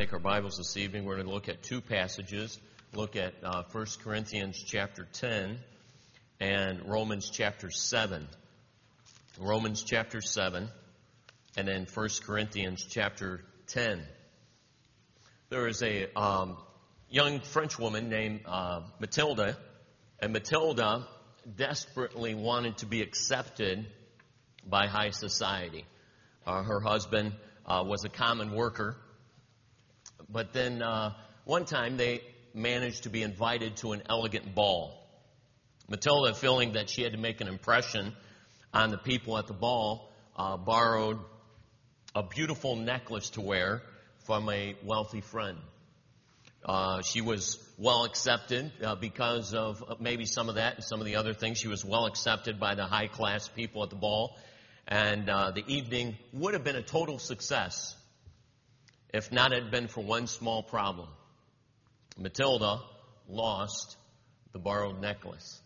take our Bibles this evening. We're going to look at two passages. Look at 1 Corinthians chapter 10 and Romans chapter 7. Romans chapter 7 and then 1 Corinthians chapter 10. There is a young French woman named Matilda, and Matilda desperately wanted to be accepted by high society. Her husband was a common worker, but then one time they managed to be invited to an elegant ball. Matilda, feeling that she had to make an impression on the people at the ball, borrowed a beautiful necklace to wear from a wealthy friend. She was well accepted because of maybe some of that and some of the other things. She was well accepted by the high-class people at the ball. And the evening would have been a total success if not had been for one small problem. Matilda lost the borrowed necklace.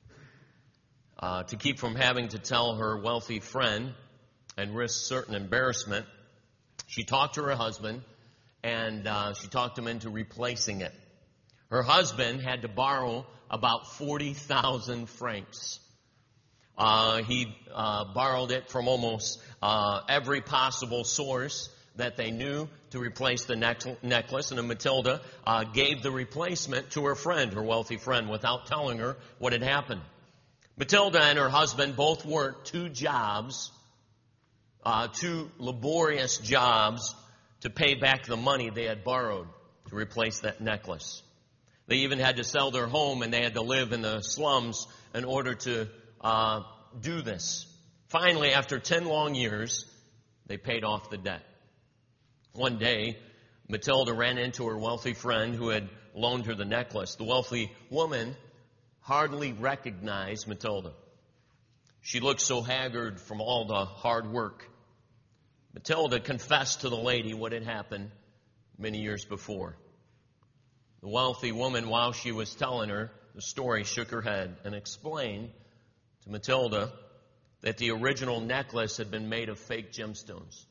To keep from having to tell her wealthy friend and risk certain embarrassment, she talked to her husband and she talked him into replacing it. Her husband had to borrow about 40,000 francs. He borrowed it from almost every possible source that they knew to replace the necklace. And then Matilda gave the replacement to her friend, her wealthy friend, without telling her what had happened. Matilda and her husband both worked two jobs, two laborious jobs, to pay back the money they had borrowed to replace that necklace. They even had to sell their home and they had to live in the slums in order to do this. Finally, after 10 long years, they paid off the debt. One day, Matilda ran into her wealthy friend who had loaned her the necklace. The wealthy woman hardly recognized Matilda. She looked so haggard from all the hard work. Matilda confessed to the lady what had happened many years before. The wealthy woman, while she was telling her the story, shook her head and explained to Matilda that the original necklace had been made of fake gemstones.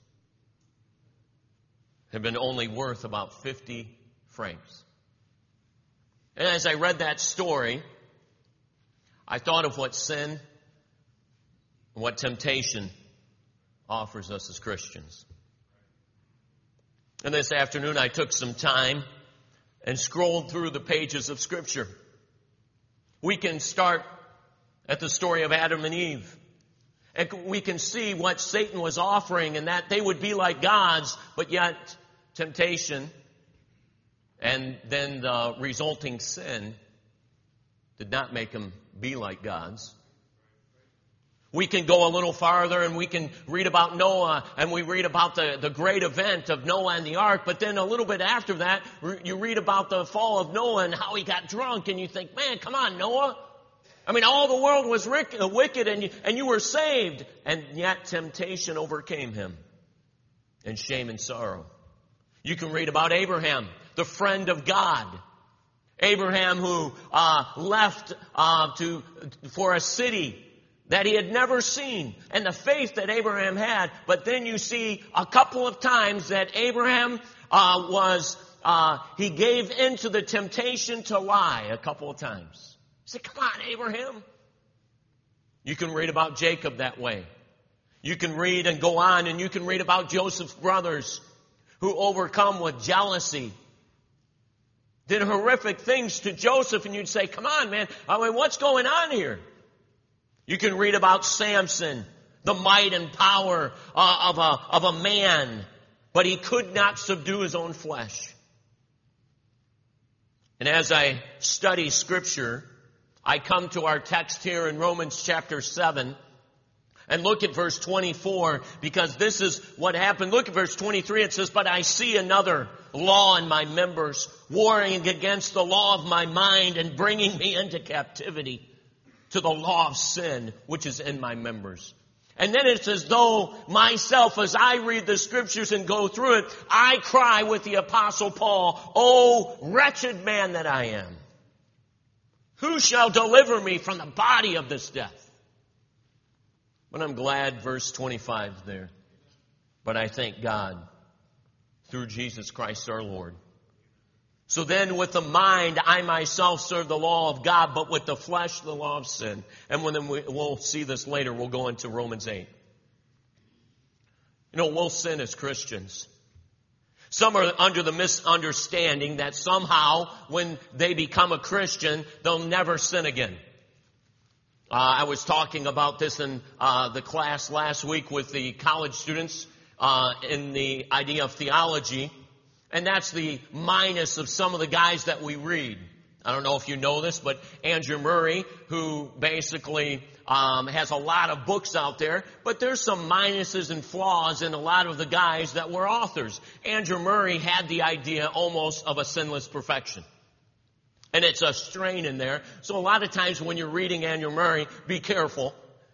Had been only worth about 50 francs. And as I read that story, I thought of what sin and what temptation offers us as Christians. And this afternoon I took some time and scrolled through the pages of Scripture. We can start at the story of Adam and Eve. And we can see what Satan was offering and that they would be like gods, but yet temptation and then the resulting sin did not make them be like gods. We can go a little farther and we can read about Noah and we read about the great event of Noah and the ark, but then a little bit after that, you read about the fall of Noah and how he got drunk and you think, man, come on, Noah. I mean, all the world was wicked and you were saved. And yet temptation overcame him. And shame and sorrow. You can read about Abraham, the friend of God. Abraham who left for a city that he had never seen. And the faith that Abraham had. But then you see a couple of times that Abraham he gave into the temptation to lie a couple of times. Say, come on, Abraham. You can read about Jacob that way. You can read and go on and you can read about Joseph's brothers who overcome with jealousy did horrific things to Joseph, and you'd say, come on, man, I mean, what's going on here? You can read about Samson, the might and power of a man, but he could not subdue his own flesh. And as I study Scripture, I come to our text here in Romans chapter 7 and look at verse 24 because this is what happened. Look at verse 23. It says, but I see another law in my members, warring against the law of my mind and bringing me into captivity to the law of sin, which is in my members. And then it's as though myself, as I read the Scriptures and go through it, I cry with the Apostle Paul, oh, wretched man that I am. Who shall deliver me from the body of this death? But I'm glad verse 25 there. But I thank God through Jesus Christ our Lord. So then with the mind, I myself serve the law of God, but with the flesh, the law of sin. And we'll see this later. We'll go into Romans 8. We'll sin as Christians. Some are under the misunderstanding that somehow when they become a Christian, they'll never sin again. I was talking about this in the class last week with the college students in the idea of theology. And that's the minus of some of the guys that we read. I don't know if you know this, but Andrew Murray, who basically has a lot of books out there, but there's some minuses and flaws in a lot of the guys that were authors. Andrew Murray had the idea almost of a sinless perfection. And it's a strain in there. So a lot of times when you're reading Andrew Murray, be careful.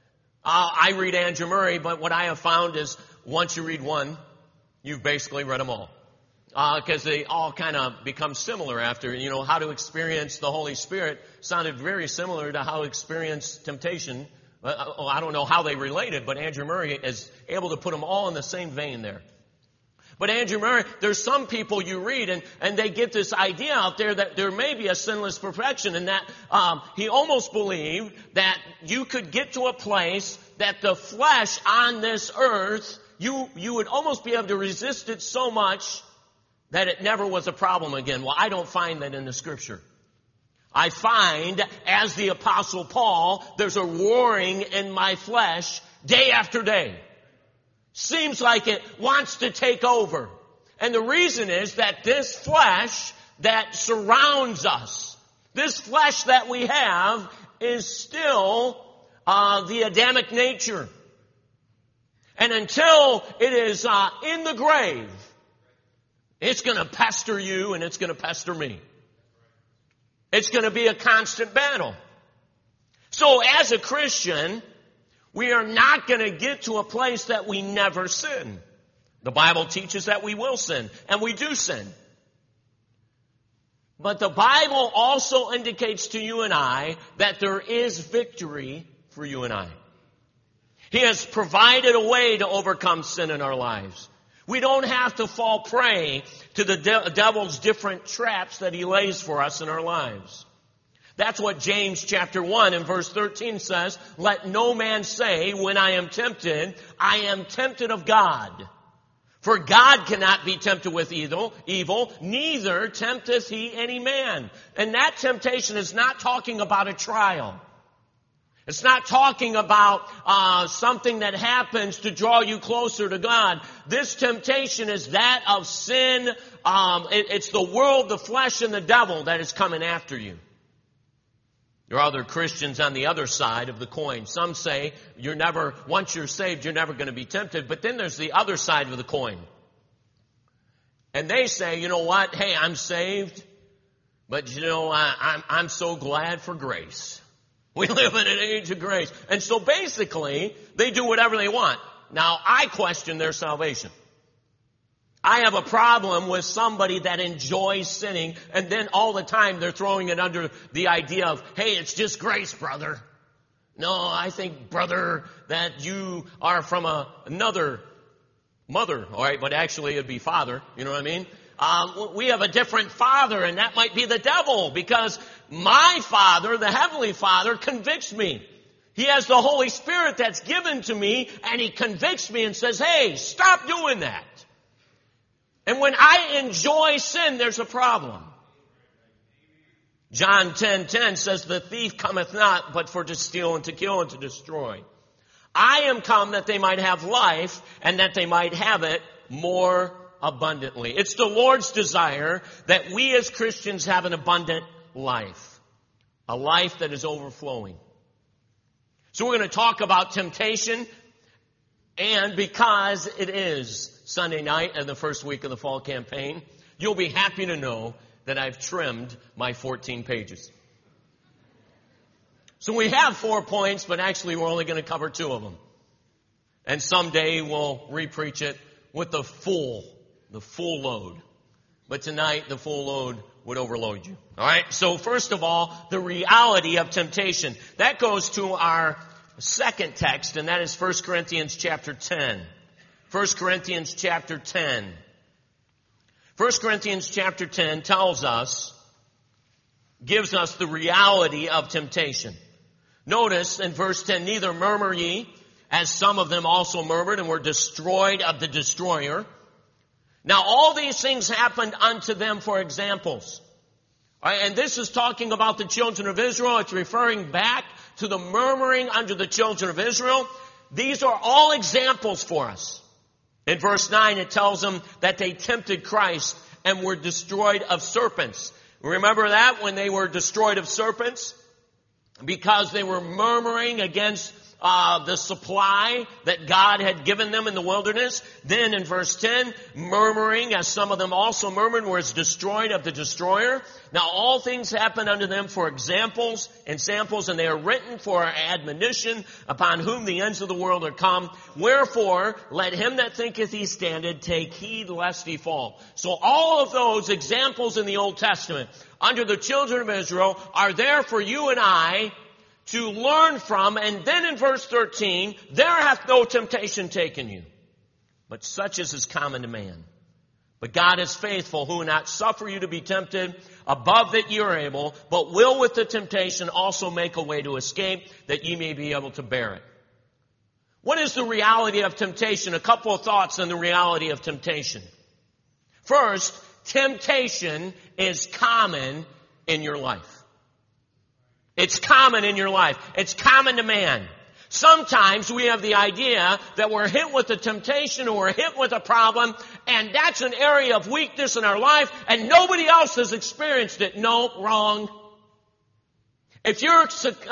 I read Andrew Murray, but what I have found is once you read one, you've basically read them all. Because they all kind of become similar after. How to experience the Holy Spirit sounded very similar to how to experience temptation. I don't know how they related, but Andrew Murray is able to put them all in the same vein there. But Andrew Murray, there's some people you read and they get this idea out there that there may be a sinless perfection, and that he almost believed that you could get to a place that the flesh on this earth, you would almost be able to resist it so much that it never was a problem again. Well, I don't find that in the Scripture. I find, as the Apostle Paul, there's a roaring in my flesh day after day. Seems like it wants to take over. And the reason is that this flesh that surrounds us, this flesh that we have, is still the Adamic nature. And until it is in the grave, it's going to pester you and it's going to pester me. It's going to be a constant battle. So as a Christian, we are not going to get to a place that we never sin. The Bible teaches that we will sin, and we do sin. But the Bible also indicates to you and I that there is victory for you and I. He has provided a way to overcome sin in our lives. We don't have to fall prey to the devil's different traps that he lays for us in our lives. That's what James chapter 1 and verse 13 says. Let no man say, when I am tempted of God. For God cannot be tempted with evil, neither tempteth he any man. And that temptation is not talking about a trial. It's not talking about something that happens to draw you closer to God. This temptation is that of sin. It's the world, the flesh, and the devil that is coming after you. There are other Christians on the other side of the coin. Some say once you're saved, you're never going to be tempted. But then there's the other side of the coin. And they say, you know what? Hey, I'm saved, but I'm so glad for grace. We live in an age of grace. And so basically, they do whatever they want. Now, I question their salvation. I have a problem with somebody that enjoys sinning, and then all the time they're throwing it under the idea of, hey, it's just grace, brother. No, I think, brother, that you are from another mother, all right, but actually it'd be father, you know what I mean? We have a different father, and that might be the devil, because my Father, the Heavenly Father, convicts me. He has the Holy Spirit that's given to me, and He convicts me and says, hey, stop doing that. And when I enjoy sin, there's a problem. John 10:10 says, the thief cometh not, but for to steal and to kill and to destroy. I am come that they might have life, and that they might have it more abundantly. It's the Lord's desire that we as Christians have an abundant life. A life that is overflowing. So we're going to talk about temptation, and because it is Sunday night and the first week of the fall campaign, you'll be happy to know that I've trimmed my 14 pages. So we have 4 points, but actually we're only going to cover 2 of them. And someday we'll re-preach it with the full load. But tonight, the full load would overload you. All right? So first of all, the reality of temptation. That goes to our second text, and that is 1 Corinthians chapter 10. 1 Corinthians chapter 10. 1 Corinthians chapter 10 gives us the reality of temptation. Notice in verse 10, neither murmur ye, as some of them also murmured and were destroyed of the destroyer. Now all these things happened unto them for examples. All right, and this is talking about the children of Israel. It's referring back to the murmuring under the children of Israel. These are all examples for us. In verse 9 it tells them that they tempted Christ and were destroyed of serpents. Remember that when they were destroyed of serpents? Because they were murmuring against the supply that God had given them in the wilderness. Then in verse 10, murmuring, as some of them also murmured, was destroyed of the destroyer. Now all things happen unto them for examples and samples, and they are written for our admonition, upon whom the ends of the world are come. Wherefore, let him that thinketh he standeth take heed lest he fall. So all of those examples in the Old Testament under the children of Israel are there for you and I to learn from. And then in verse 13, there hath no temptation taken you, but such as is common to man. But God is faithful, who will not suffer you to be tempted above that ye are able, but will with the temptation also make a way to escape, that ye may be able to bear it. What is the reality of temptation? A couple of thoughts on the reality of temptation. First, temptation is common in your life. It's common in your life. It's common to man. Sometimes we have the idea that we're hit with a temptation or we're hit with a problem, and that's an area of weakness in our life, and nobody else has experienced it. No, wrong. If you're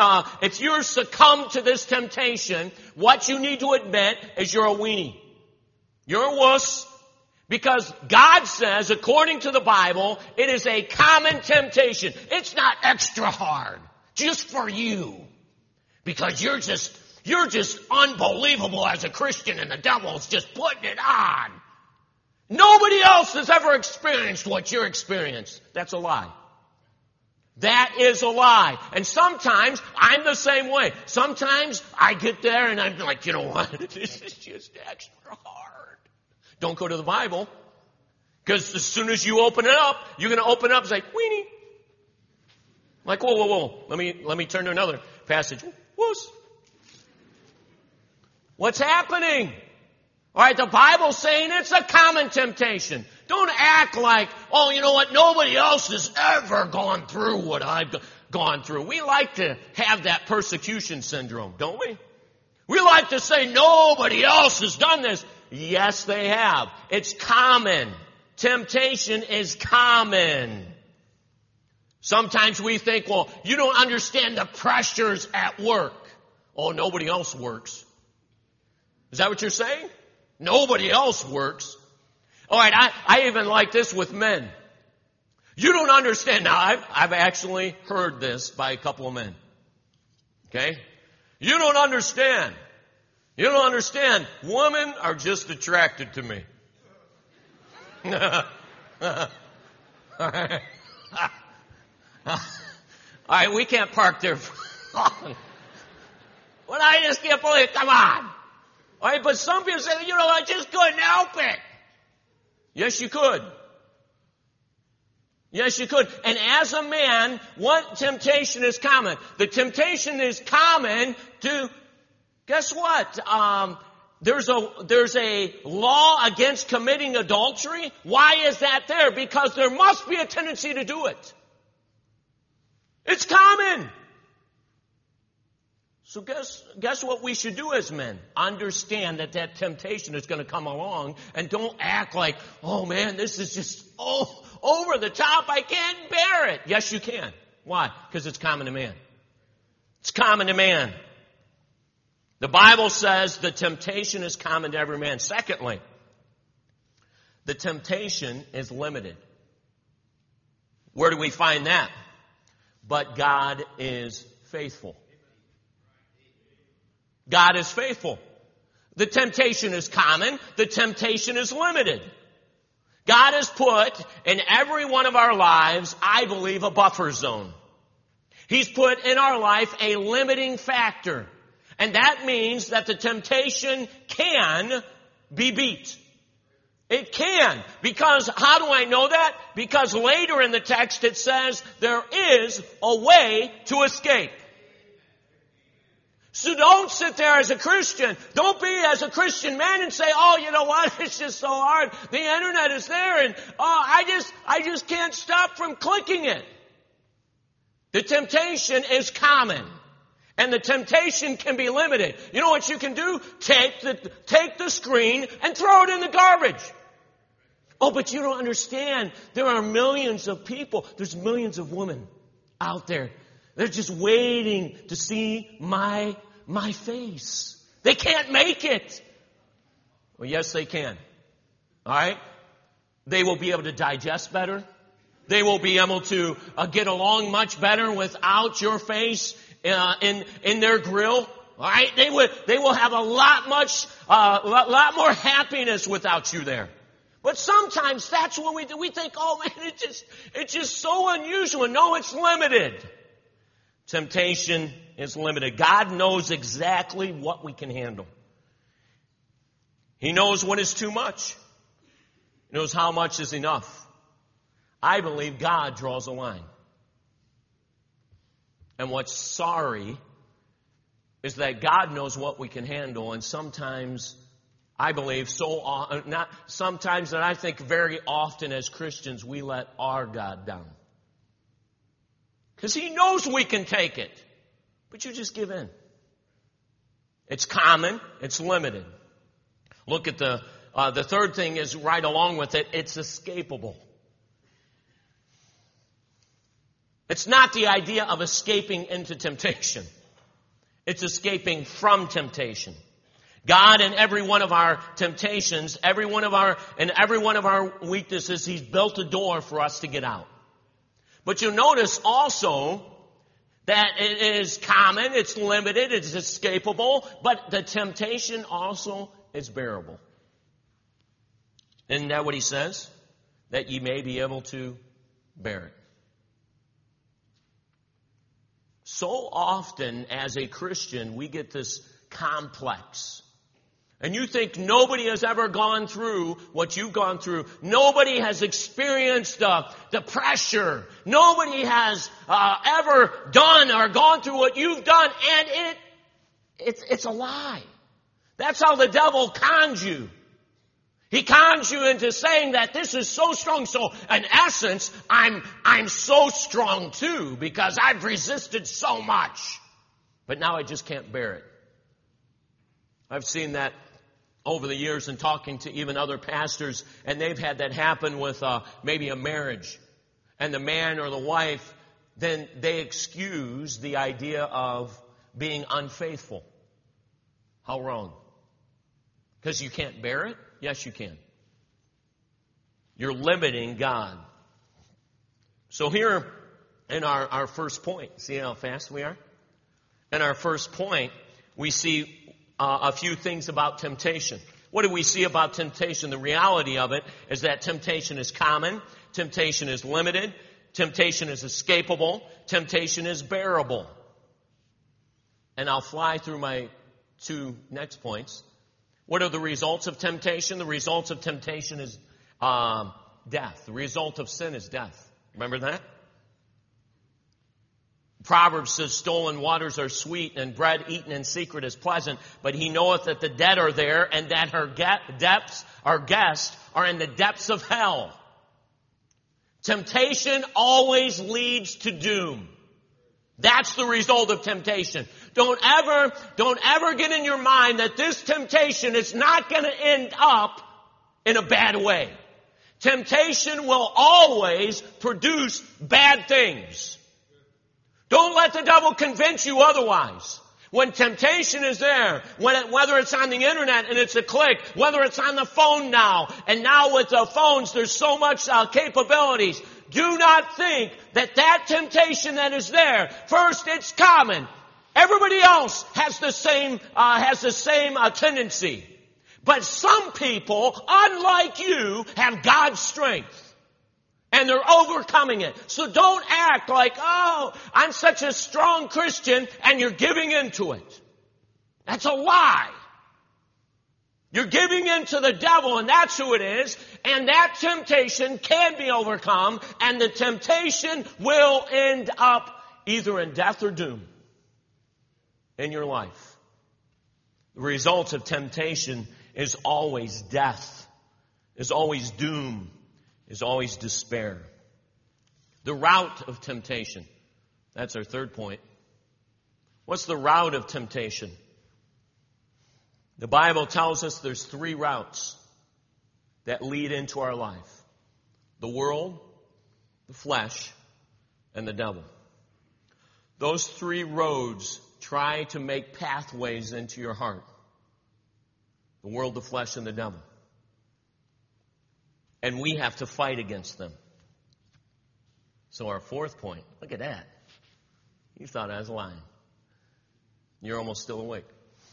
succumb to this temptation, what you need to admit is you're a weenie. You're a wuss. Because God says, according to the Bible, it is a common temptation. It's not extra hard. Just for you. Because you're just unbelievable as a Christian, and the devil's just putting it on. Nobody else has ever experienced what you're experienced. That's a lie. That is a lie. And sometimes I'm the same way. Sometimes I get there and I'm like, you know what? This is just extra hard. Don't go to the Bible. Because as soon as you open it up, you're going to open it up and say, weenie. Like, whoa. Let me turn to another passage. Wuss. What's happening? All right, the Bible's saying it's a common temptation. Don't act like, oh, you know what? Nobody else has ever gone through what I've gone through. We like to have that persecution syndrome, don't we? We like to say nobody else has done this. Yes, they have. It's common. Temptation is common. Sometimes we think, well, you don't understand the pressures at work. Oh, nobody else works. Is that what you're saying? Nobody else works. All right, I even like this with men. You don't understand. Now, I've actually heard this by a couple of men. Okay? You don't understand. You don't understand. Women are just attracted to me. All right, we can't park there for long. Well, I just can't believe it. Come on. All right, but some people say, you know, I just couldn't help it. Yes, you could. Yes, you could. And as a man, what temptation is common? The temptation is common to, guess what? There's a law against committing adultery. Why is that there? Because there must be a tendency to do it. It's common. So guess what we should do as men? Understand that temptation is going to come along, and don't act like, oh man, this is just over the top. I can't bear it. Yes, you can. Why? Because it's common to man. It's common to man. The Bible says the temptation is common to every man. Secondly, the temptation is limited. Where do we find that? But God is faithful. God is faithful. The temptation is common. The temptation is limited. God has put in every one of our lives, I believe, a buffer zone. He's put in our life a limiting factor. And that means that the temptation can be beat. It can. Because how do I know that? Because later in the text it says there is a way to escape. So don't sit there as a Christian. Don't be as a Christian man and say, oh, you know what? It's just so hard. The internet is there and I just can't stop from clicking it. The temptation is common. And the temptation can be limited. You know what you can do? Take the screen and throw it in the garbage. Oh, but you don't understand. There are millions of people. There's millions of women out there. They're just waiting to see my face. They can't make it. Well, yes, they can. All right? They will be able to digest better. They will be able to get along much better without your face in their grill. All right? They will have a lot more happiness without you there. But sometimes that's what we do. We think, oh man, it's just so unusual. No, it's limited. Temptation is limited. God knows exactly what we can handle. He knows what is too much. He knows how much is enough. I believe God draws a line. And what's sorry is that God knows what we can handle, and sometimes I believe sometimes that I think very often as Christians we let our God down. Because He knows we can take it. But you just give in. It's common. It's limited. Look at the third thing is right along with it. It's escapable. It's not the idea of escaping into temptation. It's escaping from temptation. God, in every one of our temptations, every one of our weaknesses, He's built a door for us to get out. But you'll notice also that it is common, it's limited, it's escapable, but the temptation also is bearable. Isn't that what He says? That ye may be able to bear it. So often as a Christian, we get this complex. And you think nobody has ever gone through what you've gone through. Nobody has experienced the pressure. Nobody has ever done or gone through what you've done. And it's a lie. That's how the devil cons you. He cons you into saying that this is so strong. So in essence, I'm so strong too because I've resisted so much. But now I just can't bear it. I've seen that over the years in talking to even other pastors, and they've had that happen with maybe a marriage. And the man or the wife, then they excuse the idea of being unfaithful. How wrong? Because you can't bear it? Yes, you can. You're limiting God. So here in our first point, see how fast we are? In our first point, we see a few things about temptation. What do we see about temptation? The reality of it is that temptation is common, temptation is limited, temptation is escapable, temptation is bearable. And I'll fly through my two next points. What are the results of temptation? The results of temptation is death. The result of sin is death. Remember that? Proverbs says, stolen waters are sweet, and bread eaten in secret is pleasant, but he knoweth that the dead are there, and that her guests are in the depths of hell. Temptation always leads to doom. That's the result of temptation. Don't ever get in your mind that this temptation is not going to end up in a bad way. Temptation will always produce bad things. Don't let the devil convince you otherwise. When temptation is there, whether it's on the internet and it's a click, whether it's on the phone now, and now with the phones there's so much capabilities, do not think that temptation that is there, first it's common. Everybody else has the same tendency. But some people, unlike you, have God's strength. And they're overcoming it. So don't act like, oh, I'm such a strong Christian, and you're giving into it. That's a lie. You're giving in to the devil, and that's who it is. And that temptation can be overcome, and the temptation will end up either in death or doom in your life. The result of temptation is always death, is always doom, is always despair. The route of temptation. That's our third point. What's the route of temptation? The Bible tells us there's three routes that lead into our life. The world, the flesh, and the devil. Those three roads try to make pathways into your heart. The world, the flesh, and the devil. And we have to fight against them. So our fourth point, look at that. You thought I was lying. You're almost still awake.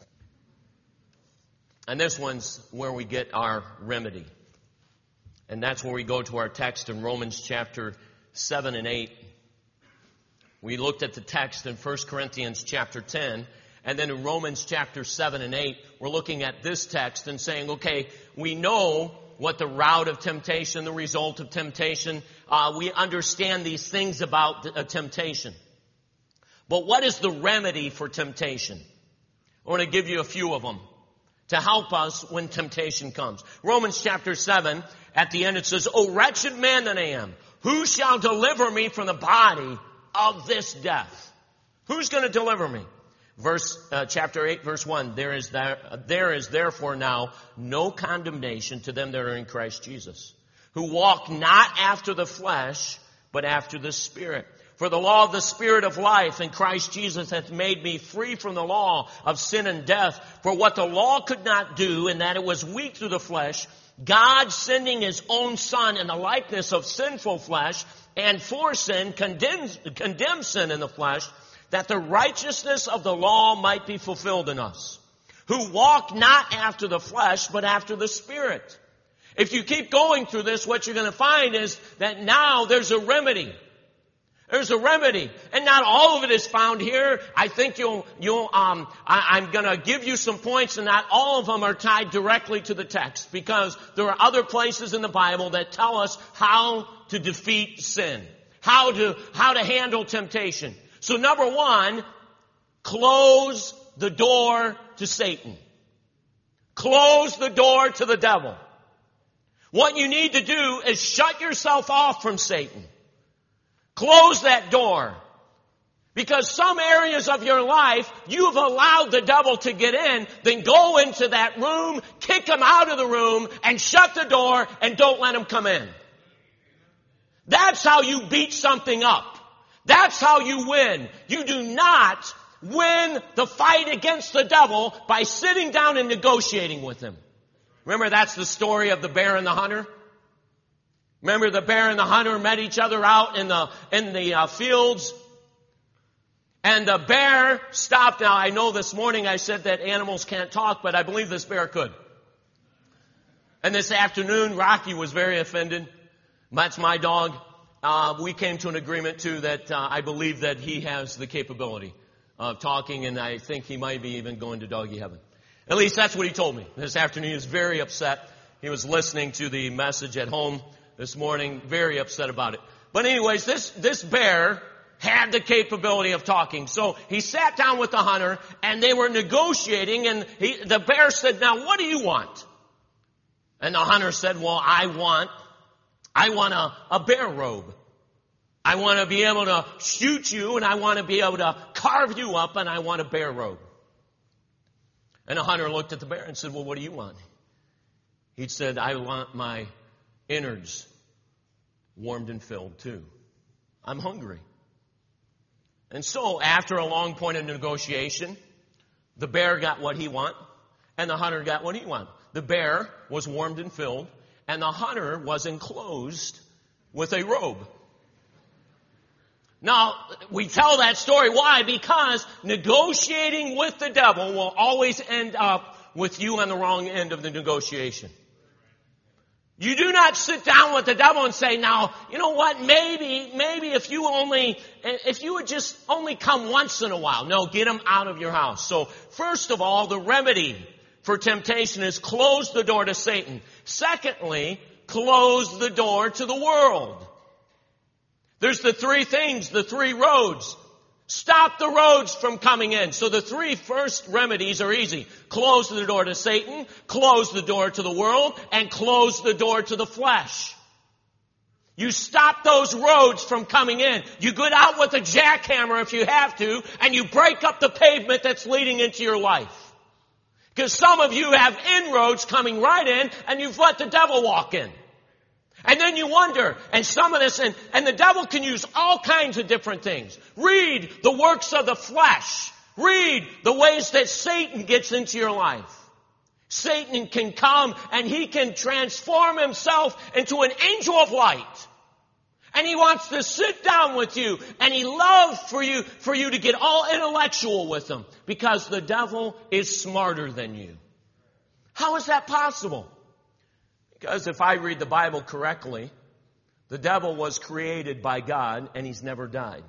And this one's where we get our remedy. And that's where we go to our text in Romans chapter 7 and 8. We looked at the text in 1 Corinthians chapter 10. And then in Romans chapter 7 and 8, we're looking at this text and saying, okay, we know what the route of temptation, the result of temptation. We understand these things about temptation. But what is the remedy for temptation? I want to give you a few of them to help us when temptation comes. Romans chapter 7, at the end it says, O wretched man that I am, who shall deliver me from the body of this death? Who's going to deliver me? Chapter 8, verse 1, there is therefore now no condemnation to them that are in Christ Jesus, who walk not after the flesh, but after the Spirit. For the law of the Spirit of life in Christ Jesus hath made me free from the law of sin and death. For what the law could not do, in that it was weak through the flesh, God sending his own Son in the likeness of sinful flesh, and for sin condemned sin in the flesh, that the righteousness of the law might be fulfilled in us, who walk not after the flesh, but after the Spirit. If you keep going through this, what you're going to find is that now there's a remedy. There's a remedy. And not all of it is found here. I think I'm going to give you some points, and not all of them are tied directly to the text, because there are other places in the Bible that tell us how to defeat sin, how to handle temptation. So number one, close the door to Satan. Close the door to the devil. What you need to do is shut yourself off from Satan. Close that door. Because some areas of your life, you've allowed the devil to get in, then go into that room, kick him out of the room, and shut the door, and don't let him come in. That's how you beat something up. That's how you win. You do not win the fight against the devil by sitting down and negotiating with him. Remember, that's the story of the bear and the hunter? Remember, the bear and the hunter met each other out in the fields? And the bear stopped. Now, I know this morning I said that animals can't talk, but I believe this bear could. And this afternoon, Rocky was very offended. That's my dog. We came to an agreement, too, that I believe that he has the capability of talking, and I think he might be even going to doggy heaven. At least that's what he told me. This afternoon he was very upset. He was listening to the message at home this morning, very upset about it. But anyways, this bear had the capability of talking. So he sat down with the hunter, and they were negotiating, and the bear said, now, what do you want? And the hunter said, well, I want a bear robe. I want to be able to shoot you, and I want to be able to carve you up, and I want a bear robe. And the hunter looked at the bear and said, well, what do you want? He said, I want my innards warmed and filled too. I'm hungry. And so after a long point of negotiation, the bear got what he wanted, and the hunter got what he wanted. The bear was warmed and filled, and the hunter was enclosed with a robe. Now, we tell that story. Why? Because negotiating with the devil will always end up with you on the wrong end of the negotiation. You do not sit down with the devil and say, now, you know what, maybe if you would just only come once in a while. No, get him out of your house. So, first of all, the remedy for temptation is close the door to Satan. Secondly, close the door to the world. There's the three things, the three roads. Stop the roads from coming in. So the three first remedies are easy. Close the door to Satan, close the door to the world, and close the door to the flesh. You stop those roads from coming in. You get out with a jackhammer if you have to, and you break up the pavement that's leading into your life. Because some of you have inroads coming right in, and you've let the devil walk in. And then you wonder, and some of this, and the devil can use all kinds of different things. Read the works of the flesh. Read the ways that Satan gets into your life. Satan can come and he can transform himself into an angel of light. And he wants to sit down with you, and he loves for you to get all intellectual with him, because the devil is smarter than you. How is that possible? Because if I read the Bible correctly, the devil was created by God and he's never died.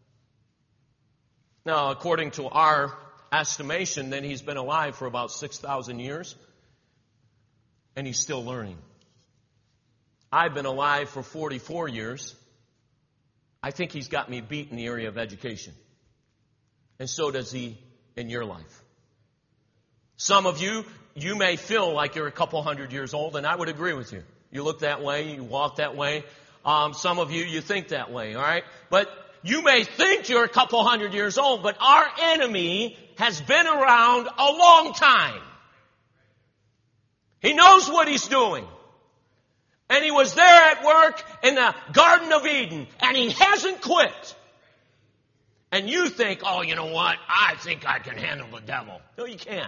Now, according to our estimation, then he's been alive for about 6,000 years and he's still learning. I've been alive for 44 years. I think he's got me beat in the area of education. And so does he in your life. Some of you may feel like you're a couple hundred years old, and I would agree with you. You look that way, you walk that way. Some of you think that way, all right? But you may think you're a couple hundred years old, but our enemy has been around a long time. He knows what he's doing. And he was there at work in the Garden of Eden, and he hasn't quit. And you think, oh, you know what? I think I can handle the devil. No, you can't.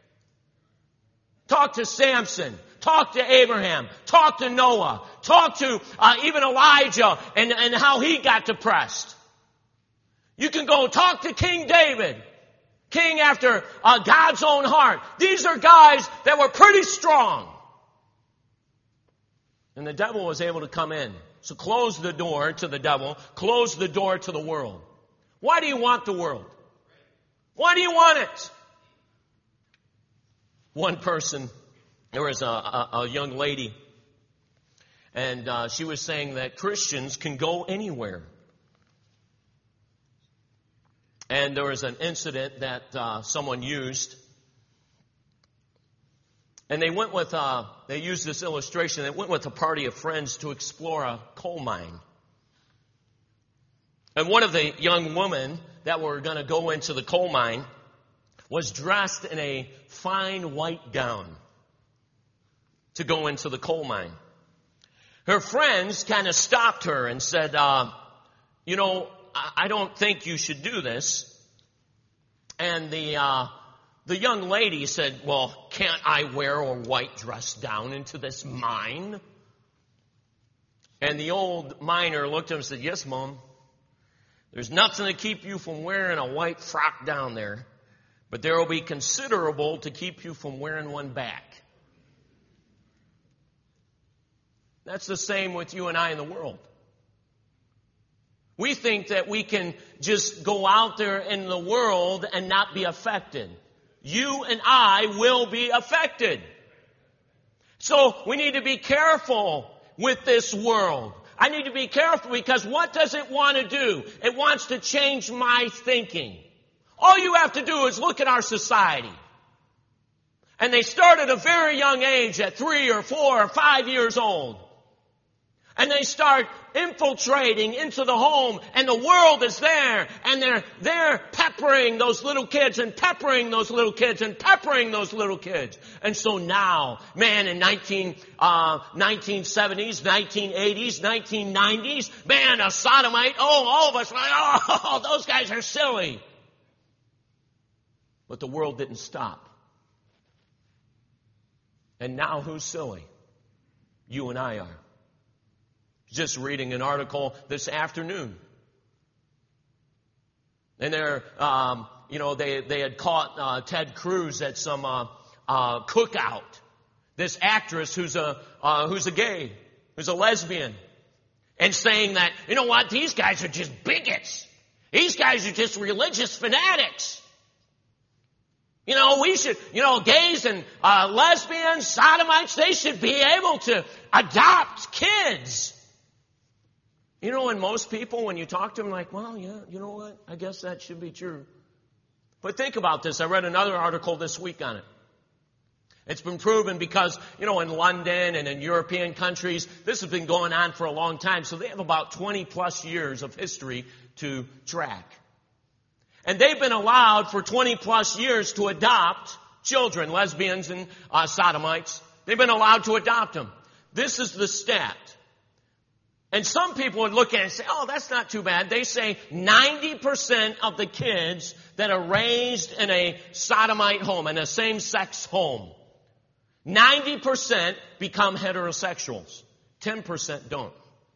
Talk to Samson. Talk to Abraham. Talk to Noah. Talk to even Elijah and how he got depressed. You can go talk to King David. King after God's own heart. These are guys that were pretty strong. And the devil was able to come in. So close the door to the devil. Close the door to the world. Why do you want the world? Why do you want it? One person, there was a young lady, and she was saying that Christians can go anywhere. And there was an incident that someone used. And they went with, they used this illustration. They went with a party of friends to explore a coal mine. And one of the young women that were going to go into the coal mine was dressed in a fine white gown to go into the coal mine. Her friends kind of stopped her and said, you know, I don't think you should do this. And the young lady said, well, can't I wear a white dress down into this mine? And the old miner looked at him and said, yes, Mom. There's nothing to keep you from wearing a white frock down there, but there will be considerable to keep you from wearing one back. That's the same with you and I in the world. We think that we can just go out there in the world and not be affected. You and I will be affected. So we need to be careful with this world. I need to be careful because what does it want to do? It wants to change my thinking. All you have to do is look at our society. And they start at a very young age, at 3 or 4 or 5 years old. And they start infiltrating into the home, and the world is there, and they're peppering those little kids and peppering those little kids and peppering those little kids. And so now, man, in 1970s, 1980s, 1990s, man, a sodomite, all of us, those guys are silly. But the world didn't stop. And now who's silly? You and I are. Just reading an article this afternoon. And they had caught Ted Cruz at some cookout. This actress who's a gay, who's a lesbian, and saying that, you know what, these guys are just bigots. These guys are just religious fanatics. We should, gays and lesbians, sodomites, they should be able to adopt kids. And most people, when you talk to them, like, well, yeah, you know what? I guess that should be true. But think about this. I read another article this week on it. It's been proven because, in London and in European countries, this has been going on for a long time. So they have about 20 plus years of history to track. And they've been allowed for 20 plus years to adopt children, lesbians and sodomites. They've been allowed to adopt them. This is the stat. And some people would look at it and say, oh, that's not too bad. They say 90% of the kids that are raised in a sodomite home, in a same-sex home, 90% become heterosexuals. 10% don't.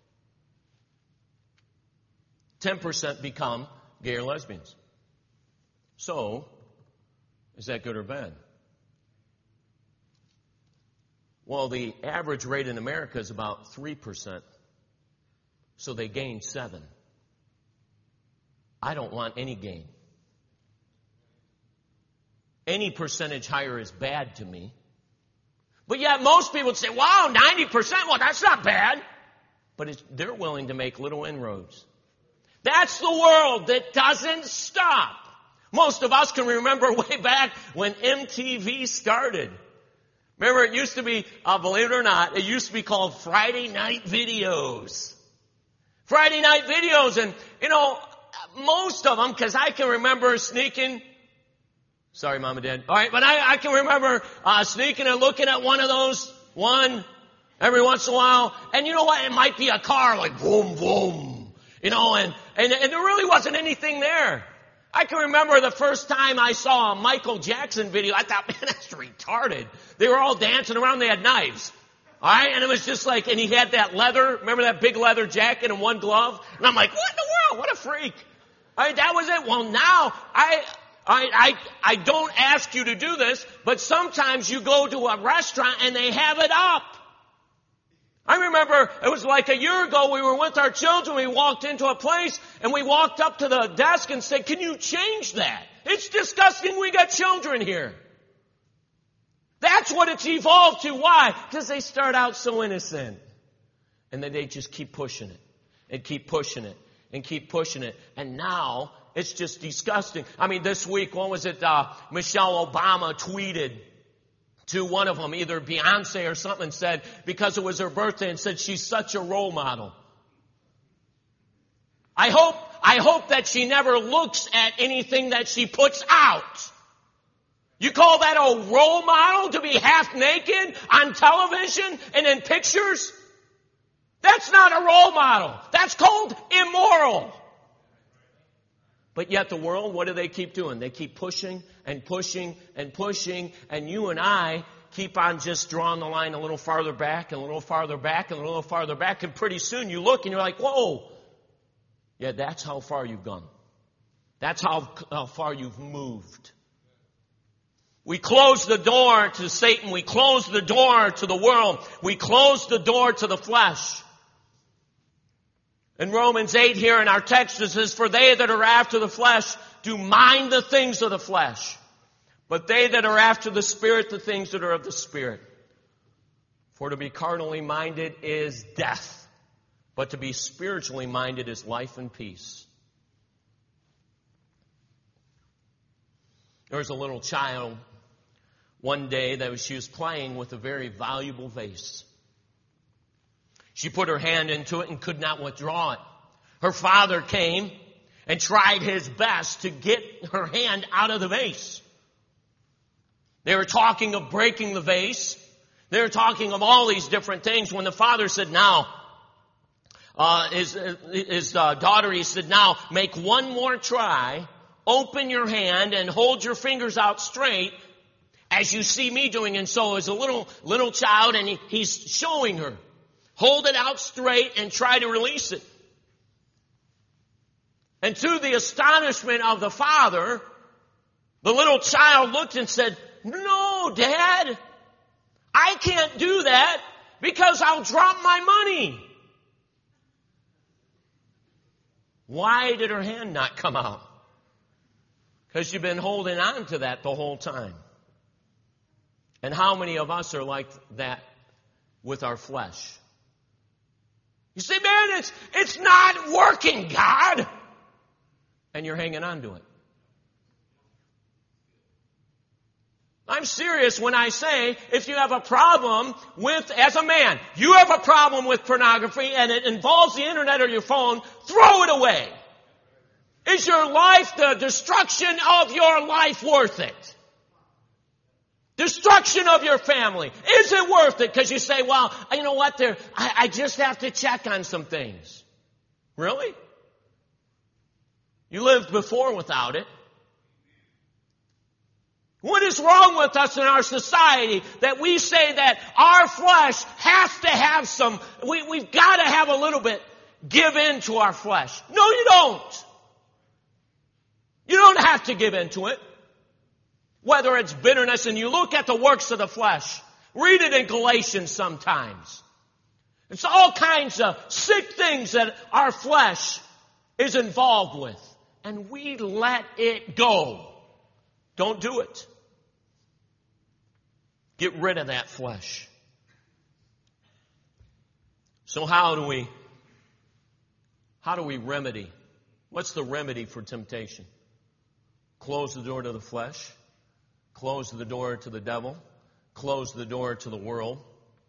10% become gay or lesbians. So, is that good or bad? Well, the average rate in America is about 3%. So they gained 7. I don't want any gain. Any percentage higher is bad to me. But yet most people would say, wow, 90%, well, that's not bad. But they're willing to make little inroads. That's the world that doesn't stop. Most of us can remember way back when MTV started. Remember, it used to be, believe it or not, it used to be called Friday Night Videos. Friday Night Videos, and, most of them, because I can remember sneaking. Sorry, Mom and Dad. All right, but I can remember sneaking and looking at one of those, every once in a while. And you know what? It might be a car, like, boom, boom. And there really wasn't anything there. I can remember the first time I saw a Michael Jackson video, I thought, man, that's retarded. They were all dancing around, they had knives. All right, and it was just like, and he had that leather, remember that big leather jacket and one glove? And I'm like, what in the world? What a freak. All right, that was it. Well, now, I don't ask you to do this, but sometimes you go to a restaurant and they have it up. I remember it was like a year ago, we were with our children, we walked into a place and we walked up to the desk and said, can you change that? It's disgusting, we got children here. That's what it's evolved to. Why? Because they start out so innocent. And then they just keep pushing it. And keep pushing it. And keep pushing it. And now, it's just disgusting. I mean, this week, what was it? Michelle Obama tweeted to one of them, either Beyonce or something, said, because it was her birthday, and said she's such a role model. I hope that she never looks at anything that she puts out. You call that a role model, to be half naked on television and in pictures? That's not a role model. That's called immoral. But yet the world, what do they keep doing? They keep pushing and pushing and pushing, and you and I keep on just drawing the line a little farther back and a little farther back and a little farther back, and pretty soon you look and you're like, whoa. Yeah, that's how far you've gone. That's how far you've moved. We close the door to Satan. We close the door to the world. We close the door to the flesh. In Romans 8 here in our text it says, for they that are after the flesh do mind the things of the flesh. But they that are after the Spirit, the things that are of the Spirit. For to be carnally minded is death. But to be spiritually minded is life and peace. There was a little child one day that she was playing with a very valuable vase. She put her hand into it and could not withdraw it. Her father came and tried his best to get her hand out of the vase. They were talking of breaking the vase. They were talking of all these different things when the father said, now, his daughter, he said, now make one more try, open your hand and hold your fingers out straight as you see me doing. And so as a little child, and he's showing her, hold it out straight and try to release it. And to the astonishment of the father, the little child looked and said, no, Dad, I can't do that because I'll drop my money. Why did her hand not come out? Because you've been holding on to that the whole time. And how many of us are like that with our flesh? You say, man, it's not working, God. And you're hanging on to it. I'm serious when I say, if you have a problem with, as a man, you have a problem with pornography and it involves the internet or your phone, throw it away. Is your life, the destruction of your life, worth it? Destruction of your family. Is it worth it? Because you say, well, you know what, I just have to check on some things. Really? You lived before without it. What is wrong with us in our society that we say that our flesh has to have some, we've got to have a little bit give in to our flesh? No, you don't. You don't have to give in to it. Whether it's bitterness, and you look at the works of the flesh. Read it in Galatians sometimes. It's all kinds of sick things that our flesh is involved with. And we let it go. Don't do it. Get rid of that flesh. So how do we remedy? What's the remedy for temptation? Close the door to the flesh. Close the door to the devil. Close the door to the world.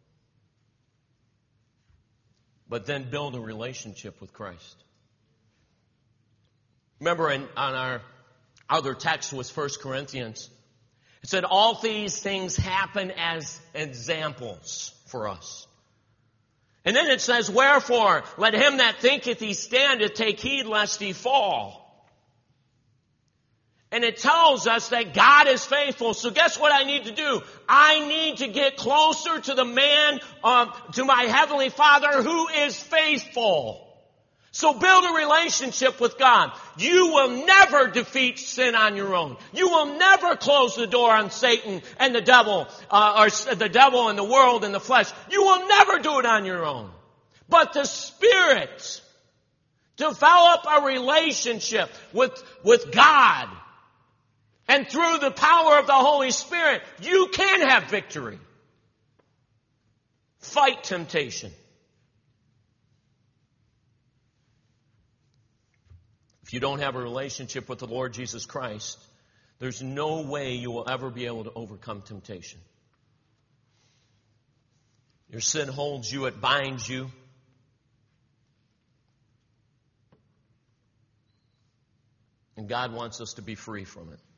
But then build a relationship with Christ. Remember on our other text was 1 Corinthians. It said all these things happen as examples for us. And then it says, wherefore, let him that thinketh he standeth take heed lest he fall. And it tells us that God is faithful. So guess what I need to do? I need to get closer to the man, to my Heavenly Father who is faithful. So build a relationship with God. You will never defeat sin on your own. You will never close the door on Satan and the devil, or the devil and the world and the flesh. You will never do it on your own. But the Spirit, develop a relationship with God. And through the power of the Holy Spirit, you can have victory. Fight temptation. If you don't have a relationship with the Lord Jesus Christ, there's no way you will ever be able to overcome temptation. Your sin holds you, it binds you. And God wants us to be free from it.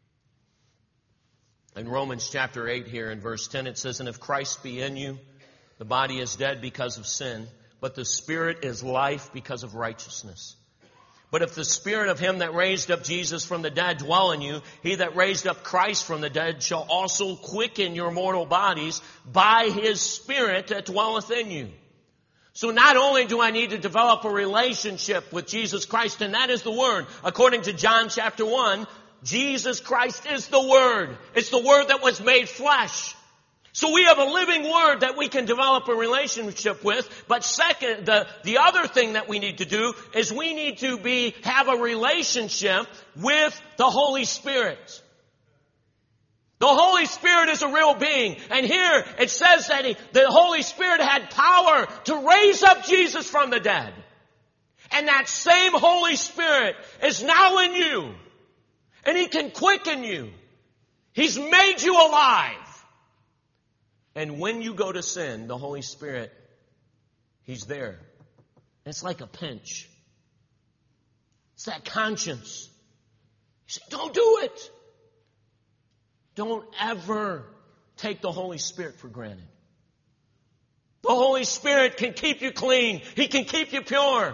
In Romans chapter 8 here in verse 10 it says, and if Christ be in you, the body is dead because of sin, but the Spirit is life because of righteousness. But if the Spirit of him that raised up Jesus from the dead dwell in you, he that raised up Christ from the dead shall also quicken your mortal bodies by his Spirit that dwelleth in you. So not only do I need to develop a relationship with Jesus Christ, and that is the Word. According to John chapter 1, Jesus Christ is the Word. It's the Word that was made flesh. So we have a living Word that we can develop a relationship with. But second, the other thing that we need to do is we need to have a relationship with the Holy Spirit. The Holy Spirit is a real being. And here it says that the Holy Spirit had power to raise up Jesus from the dead. And that same Holy Spirit is now in you. And He can quicken you. He's made you alive. And when you go to sin, the Holy Spirit, He's there. It's like a pinch. It's that conscience. You say, don't do it. Don't ever take the Holy Spirit for granted. The Holy Spirit can keep you clean. He can keep you pure.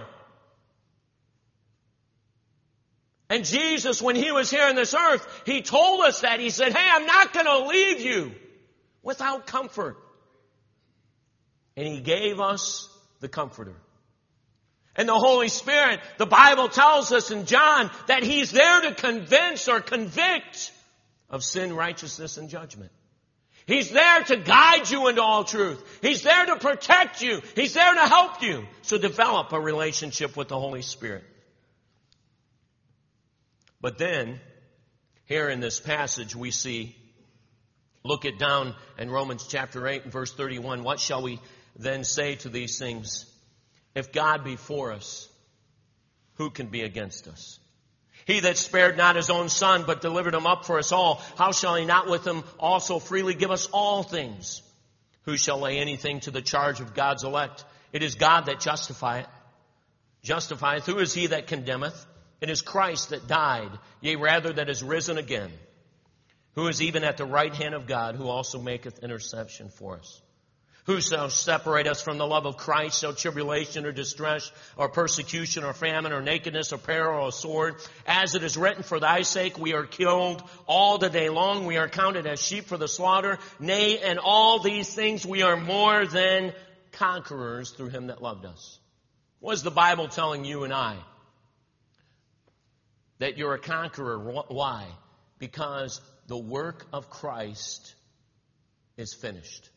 And Jesus, when He was here on this earth, He told us that. He said, hey, I'm not going to leave you without comfort. And He gave us the Comforter. And the Holy Spirit, the Bible tells us in John that He's there to convince or convict of sin, righteousness, and judgment. He's there to guide you into all truth. He's there to protect you. He's there to help you. So develop a relationship with the Holy Spirit. But then, Here in this passage we see, look it down in Romans chapter 8 and verse 31. What shall we then say to these things? If God be for us, who can be against us? He that spared not his own Son, but delivered him up for us all, how shall he not with him also freely give us all things? Who shall lay anything to the charge of God's elect? It is God that justifieth. Who is he that condemneth? It is Christ that died, yea, rather that is risen again, who is even at the right hand of God, who also maketh intercession for us. Who shall separate us from the love of Christ? Shall tribulation or distress or persecution or famine or nakedness or peril or sword? As it is written, for thy sake we are killed all the day long. We are counted as sheep for the slaughter. Nay, in all these things we are more than conquerors through him that loved us. What is the Bible telling you and I? That you're a conqueror. Why? Because the work of Christ is finished.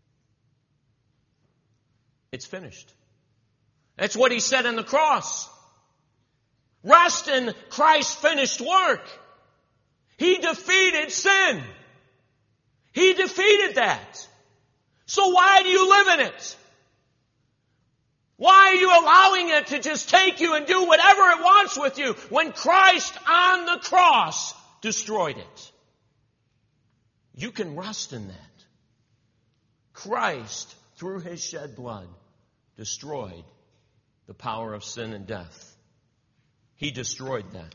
It's finished. That's what he said on the cross. Rest in Christ's finished work. He defeated sin. He defeated that. So why do you live in it? Why are you allowing it to just take you and do whatever it wants with you when Christ on the cross destroyed it? You can rest in that. Christ, through his shed blood, destroyed the power of sin and death. He destroyed that.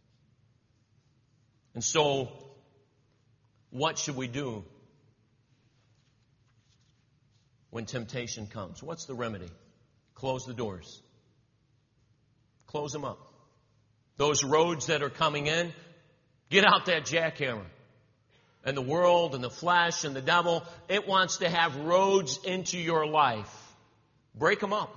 And so, what should we do when temptation comes? What's the remedy? Close the doors. Close them up. Those roads that are coming in, get out that jackhammer. And the world and the flesh and the devil, it wants to have roads into your life. Break them up.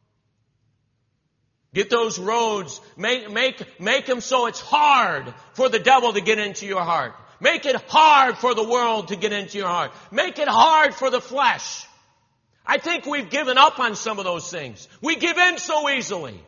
Get those roads, make them so it's hard for the devil to get into your heart. Make it hard for the world to get into your heart. Make it hard for the flesh. I think we've given up on some of those things. We give in so easily.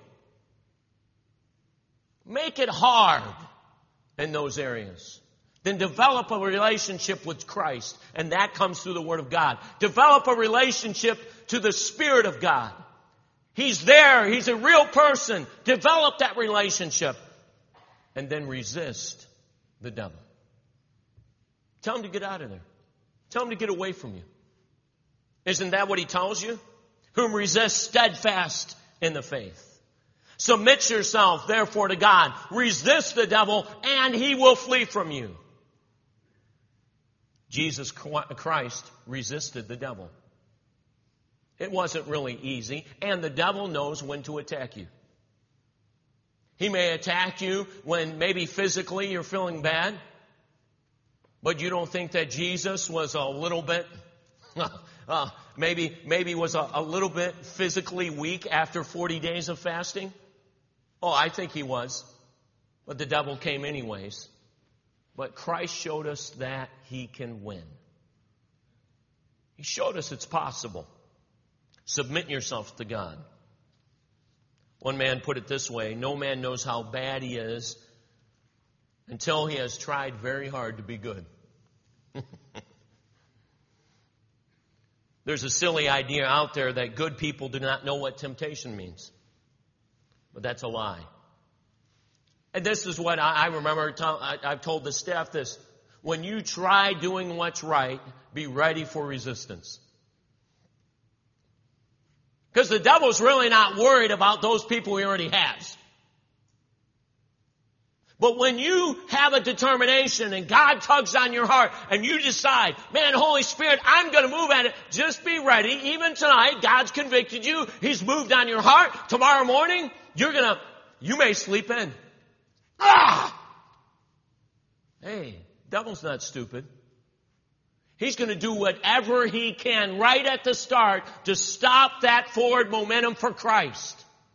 Make it hard in those areas. Then develop a relationship with Christ, and that comes through the Word of God. Develop a relationship to the Spirit of God. He's there. He's a real person. Develop that relationship, and then resist the devil. Tell him to get out of there. Tell him to get away from you. Isn't that what he tells you? Whom resist steadfast in the faith. Submit yourself, therefore, to God. Resist the devil, and he will flee from you. Jesus Christ resisted the devil. It wasn't really easy, and the devil knows when to attack you. He may attack you when maybe physically you're feeling bad, but you don't think that Jesus was a little bit... maybe was a little bit physically weak after 40 days of fasting? Oh, I think he was. But the devil came anyways. But Christ showed us that he can win. He showed us it's possible. Submit yourself to God. One man put it this way: no man knows how bad he is until he has tried very hard to be good. There's a silly idea out there that good people do not know what temptation means. But that's a lie. And this is what I remember, I've told the staff this. When you try doing what's right, be ready for resistance. Because the devil's really not worried about those people he already has. But when you have a determination and God tugs on your heart and you decide, man, Holy Spirit, I'm going to move at it. Just be ready. Even tonight, God's convicted you. He's moved on your heart. Tomorrow morning, you may sleep in. Hey, devil's not stupid. He's going to do whatever he can right at the start to stop that forward momentum for Christ.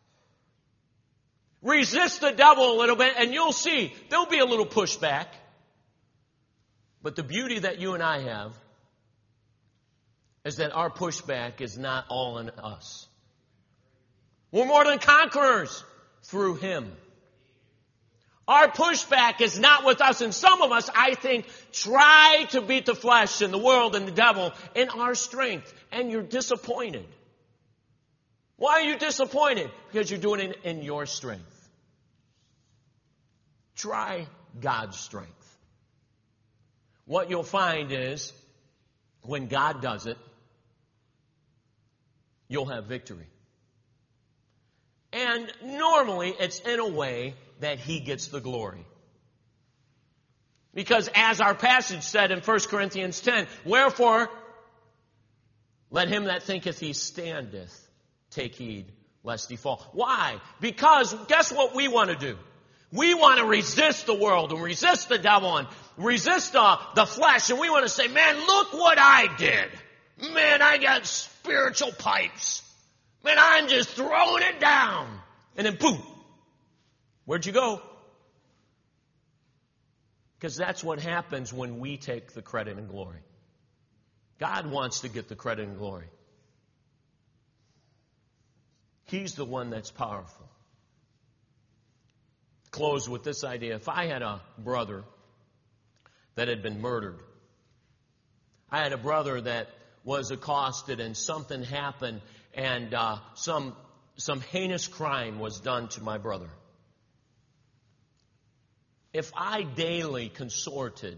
Resist the devil a little bit and you'll see there'll be a little pushback. But the beauty that you and I have is that our pushback is not all in us. We're more than conquerors through him. Our pushback is not with us. And some of us, I think, try to beat the flesh and the world and the devil in our strength. And you're disappointed. Why are you disappointed? Because you're doing it in your strength. Try God's strength. What you'll find is, when God does it, you'll have victory. And normally, it's in a way that He gets the glory. Because as our passage said in 1 Corinthians 10, wherefore, let him that thinketh he standeth take heed lest he fall. Why? Because guess what we want to do? We want to resist the world and resist the devil and resist the flesh. And we want to say, man, look what I did. Man, I got spiritual pipes. Man, I'm just throwing it down. And then boom. Where'd you go? Because that's what happens when we take the credit and glory. God wants to get the credit and glory. He's the one that's powerful. Close with this idea. If I had a brother that had been murdered, I had a brother that was accosted and something happened and some heinous crime was done to my brother. If I daily consorted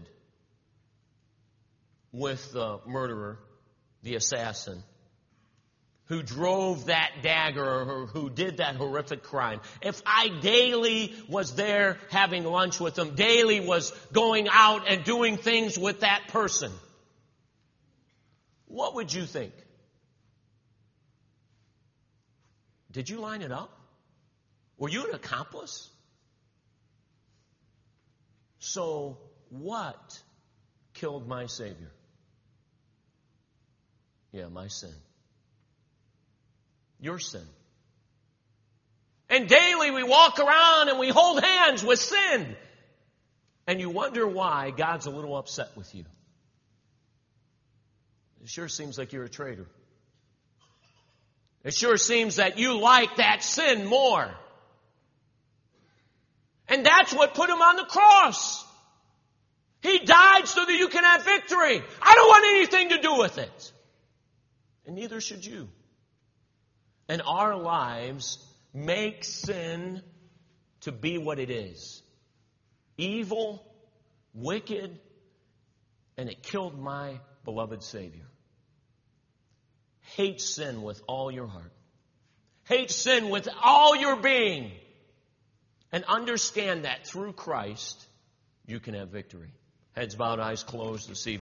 with the murderer, the assassin, who drove that dagger or who did that horrific crime, if I daily was there having lunch with them, daily was going out and doing things with that person, what would you think? Did you line it up? Were you an accomplice? So what killed my Savior? Yeah, my sin. Your sin. And daily we walk around and we hold hands with sin. And you wonder why God's a little upset with you. It sure seems like you're a traitor. It sure seems that you like that sin more. And that's what put him on the cross. He died so that you can have victory. I don't want anything to do with it. And neither should you. And our lives make sin to be what it is. Evil, wicked, and it killed my beloved Savior. Hate sin with all your heart. Hate sin with all your being. And understand that through Christ, you can have victory. Heads bowed, eyes closed this evening.